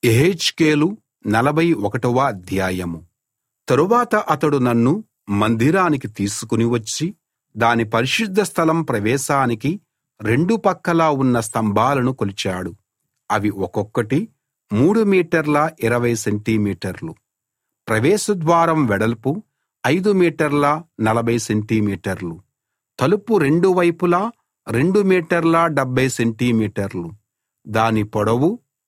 యెహెజ్కేలు 41వ అధ్యాయం. తరువాత అతడు నన్ను మందిరానికి తీసుకుని వచ్చి దాని పరిశుద్ధ స్థలం ప్రవేశానికి రెండు పక్కలా ఉన్న స్తంభాలను కొలిచాడు. అవి ఒక్కొక్కటి 3 మీటర్ల 20 సెంటిమీటర్లు. ప్రవేశ ద్వారం వెడల్పు 5 మీటర్ల 40 సెంటిమీటర్లు. తలుపు రెండు వైపులా 2 మీటర్ల 70 సెంటిమీటర్లు. దాని పొడవు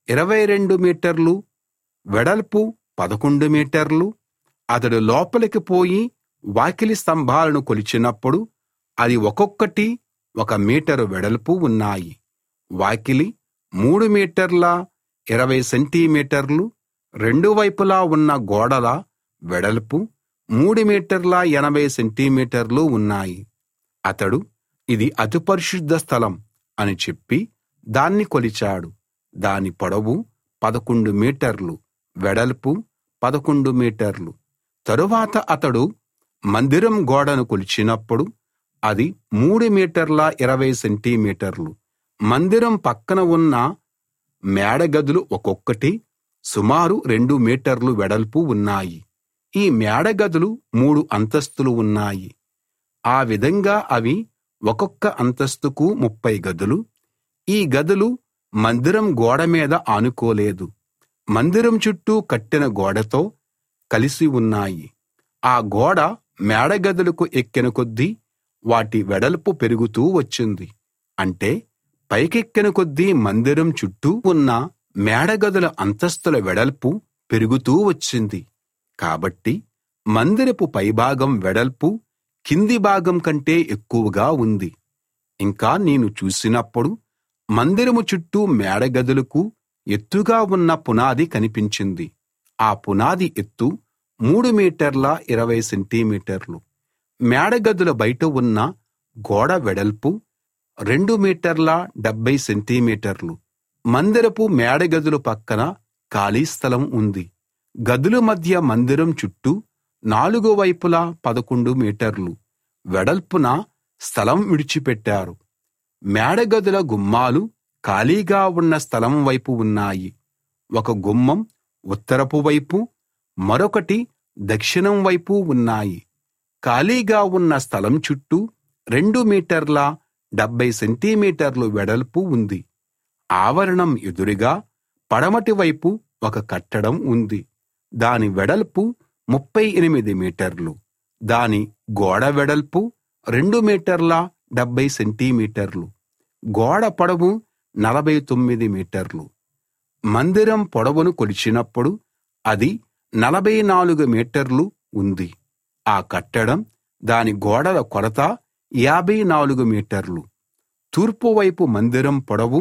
22 మీటర్లు, వెడల్పు 11 మీటర్లు. అతడు లోపలికి పోయి వాకిలి స్తంభాలను కొలిచినప్పుడు అది ఒక్కొక్కటి 1 మీటరు వెడల్పు ఉన్నాయి. వాకిలి 3 మీటర్ల 20 సెంటిమీటర్లు. రెండు వైపులా ఉన్న గోడల వెడల్పు 3 మీటర్ల 80 సెంటిమీటర్లు ఉన్నాయి. అతడు ఇది అతి పరిశుద్ధ స్థలం అని చెప్పి దాన్ని కొలిచాడు. దాని పొడవు 11 మీటర్లు, వెడల్పు 11 మీటర్లు. తరువాత అతడు మందిరం గోడను కొలిచినప్పుడు అది 3 మీటర్ల 20 సెంటిమీటర్లు. మందిరం పక్కన ఉన్న మేడగదులు ఒక్కొక్కటి సుమారు 2 మీటర్లు వెడల్పు ఉన్నాయి. ఈ మేడగదులు 3 అంతస్తులు ఉన్నాయి. ఆ విధంగా అవి ఒక్కొక్క అంతస్తుకు 30 గదులు. ఈ గదులు మందిరం గోడ మీద ఆనుకోలేదు, మందిరం చుట్టూ కట్టిన గోడతో కలిసి ఉన్నాయి. ఆ గోడ మేడగదులకు ఎక్కిన కొద్దీ వాటి వెడల్పు పెరుగుతూ వచ్చింది. అంటే పైకెక్కిన కొద్దీ మందిరం చుట్టూ ఉన్న మేడగదుల అంతస్తుల వెడల్పు పెరుగుతూ వచ్చింది. కాబట్టి మందిరపు పైభాగం వెడల్పు కింది భాగం కంటే ఎక్కువగా ఉంది. ఇంకా నేను చూసినప్పుడు మందిరము చుట్టూ మేడగదులకు ఎత్తుగా ఉన్న పునాది కనిపించింది. ఆ పునాది ఎత్తు 3 మీటర్ల 20 సెంటిమీటర్లు. మేడగదుల బయట ఉన్న గోడ వెడల్పు 2 మీటర్ల 70 సెంటిమీటర్లు. మందిరపు మేడగదుల పక్కన ఖాళీ స్థలం ఉంది. గదుల మధ్య మందిరం చుట్టూ 4 వైపులా 11 మీటర్లు వెడల్పున స్థలం విడిచిపెట్టారు. మేడగదుల గుమ్మాలు ఖాళీగా ఉన్న స్థలం వైపు ఉన్నాయి. ఒక గుమ్మం ఉత్తరపు వైపు, మరొకటి దక్షిణం వైపు ఉన్నాయి. ఖాళీగా ఉన్న స్థలం చుట్టూ 2 మీటర్ల 70 సెంటిమీటర్లు వెడల్పు ఉంది. ఆవరణం ఎదురుగా పడమటి వైపు ఒక కట్టడం ఉంది. దాని వెడల్పు 38 మీటర్లు. దాని గోడ వెడల్పు 2 మీటర్ల 70 సెంటిమీటర్లు. గోడ పొడవు 49 మీటర్లు. మందిరం పొడవును కొలిచినప్పుడు అది 44 మీటర్లు ఉంది. ఆ కట్టడం దాని గోడల కొలత 54 మీటర్లు. తూర్పు వైపు మందిరం పొడవు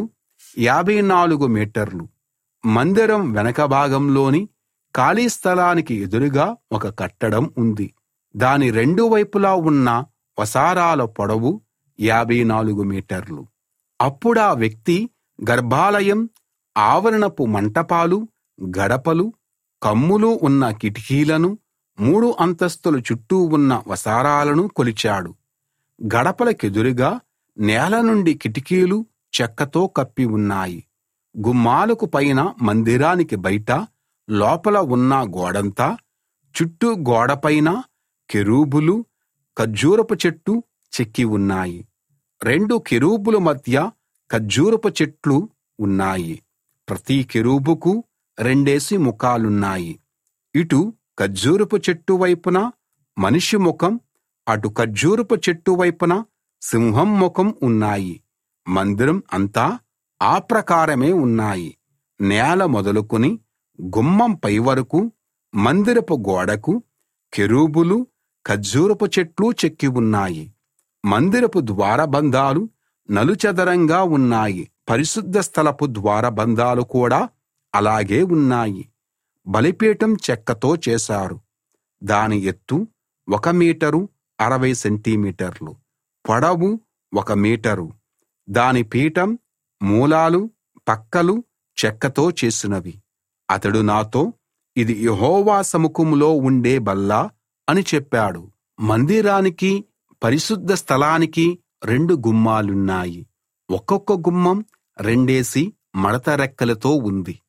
54 మీటర్లు. మందిరం వెనక భాగంలోని ఖాళీ స్థలానికి ఎదురుగా ఒక కట్టడం ఉంది. దాని రెండు వైపులా ఉన్న వసారాల పొడవు 54 మీటర్లు. అప్పుడా వ్యక్తి గర్భాలయం ఆవరణపు మంటపాలు, గడపలు, కమ్ములు ఉన్న కిటికీలను, 3 అంతస్తుల చుట్టూ ఉన్న వసారాలను కొలిచాడు. గడపలకెదురుగా నేల నుండి కిటికీలు చెక్కతో కప్పి ఉన్నాయి. గుమ్మాలకు పైన మందిరానికి బయట లోపల ఉన్న గోడంతా చుట్టూ గోడపైన కెరూబులు, ఖర్జూరపు చెట్టు చెక్కి ఉన్నాయి. 2 కెరూబుల మధ్య ఖర్జూరపు చెట్లు ఉన్నాయి. ప్రతి కెరూబుకు 2 ముఖాలున్నాయి. ఇటు ఖర్జూరపు చెట్టు వైపున మనిషి ముఖం, అటు ఖర్జూరపు చెట్టు వైపున సింహం ముఖం ఉన్నాయి. మందిరం అంతా ఆ ప్రకారమే ఉన్నాయి. నేల మొదలుకొని గుమ్మం పై వరకు మందిరపు గోడకు కెరూబులు, ఖర్జూరపు చెట్లు చెక్కి ఉన్నాయి. మందిరపు ద్వారబంధాలు నలుచదరంగా ఉన్నాయి. పరిశుద్ధ స్థలపు ద్వారబంధాలు కూడా అలాగే ఉన్నాయి. బలిపీఠం చెక్కతో చేశారు. దాని ఎత్తు 1 మీటరు 60 సెంటిమీటర్లు, పొడవు 1 మీటరు. దాని పీఠం, మూలాలు, పక్కలు చెక్కతో చేసినవి. అతడు నాతో, ఇది యెహోవా సముఖంలో ఉండే బల్ల అని చెప్పాడు. మందిరానికి పరిశుద్ధ స్థలానికి 2 గుమ్మాలున్నాయి. ఒక్కొక్క గుమ్మం 2 మడత రెక్కలతో ఉంది.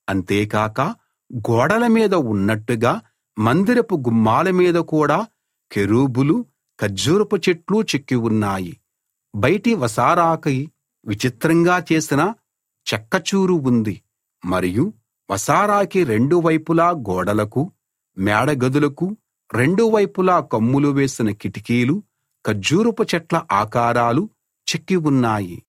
అంతేకాక గోడల మీద ఉన్నట్టుగా మందిరపు గుమ్మాల మీద కూడా కెరూబులు ఖర్జూరపు చెట్లు చెక్కి ఉన్నాయి. బయటి వసారాకి విచిత్రంగా చేసిన చెక్కచూరు ఉంది. మరియు వసారాకి రెండు వైపులా గోడలకు మేడగదులకు రెండు వైపులా కమ్ములు వేసిన కిటికీలు ఖర్జూరపు చెట్ల ఆకారాలు చెక్కి ఉన్నాయి.